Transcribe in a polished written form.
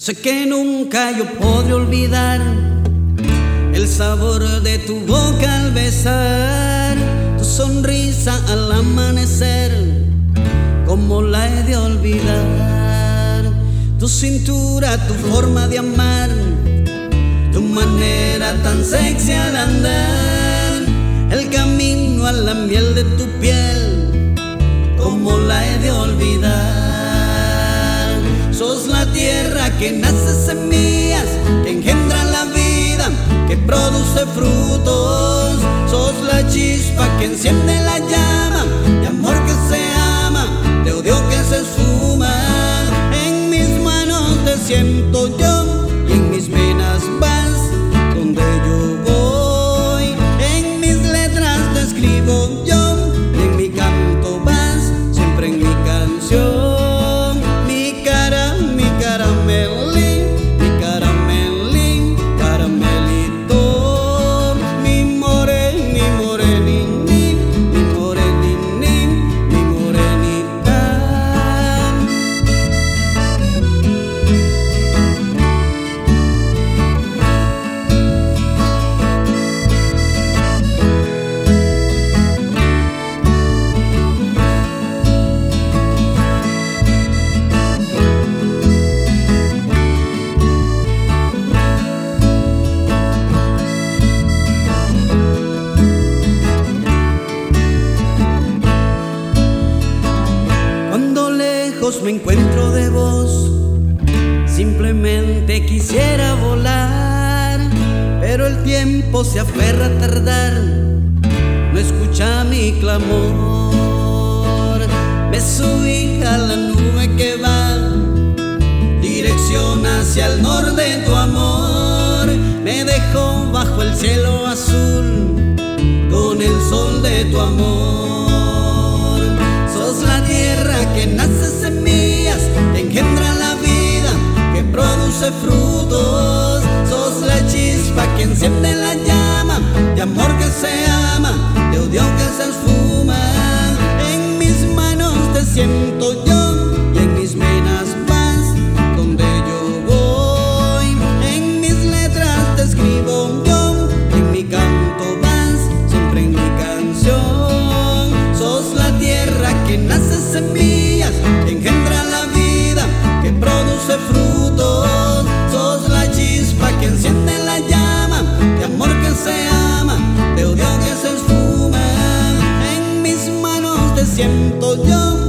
Sé que nunca yo podré olvidar el sabor de tu boca al besar, tu sonrisa al amanecer, ¿cómo la he de olvidar? Tu cintura, tu forma de amar, tu manera tan sexy al andar, el camino a la miel de tu piel, ¿cómo la he de olvidar? Sos la tierra que nace semillas, que engendra la vida, que produce frutos. Sos la chispa que enciende la llama, de amor que se ama, de odio que se esfuma. En mis manos te siento yo y en mis venas vas donde yo voy. En mis letras te escribo yo y en mi canto vas siempre en mi canción. Me encuentro de vos, simplemente quisiera volar, pero el tiempo se aferra a tardar, no escucha mi clamor. Me subí a la nube que va, dirección hacia el norte, tu amor me dejó bajo el cielo azul, con el sol de tu amor. Sos la tierra que nace semillas, que engendra la vida, que produce frutos. Sos la chispa que enciende la llama, de amor que se ama, de odio que se esfuma. En mis manos te siento yo y en mis venas vas donde yo voy. En mis letras te escribo yo y en mi canto vas siempre en mi canción. Sos la tierra que nace semillas, que engendra la vida, que produce frutos. Sos la chispa que enciende la llama, de amor que se ama, de odio que se esfuma. En mis manos te siento yo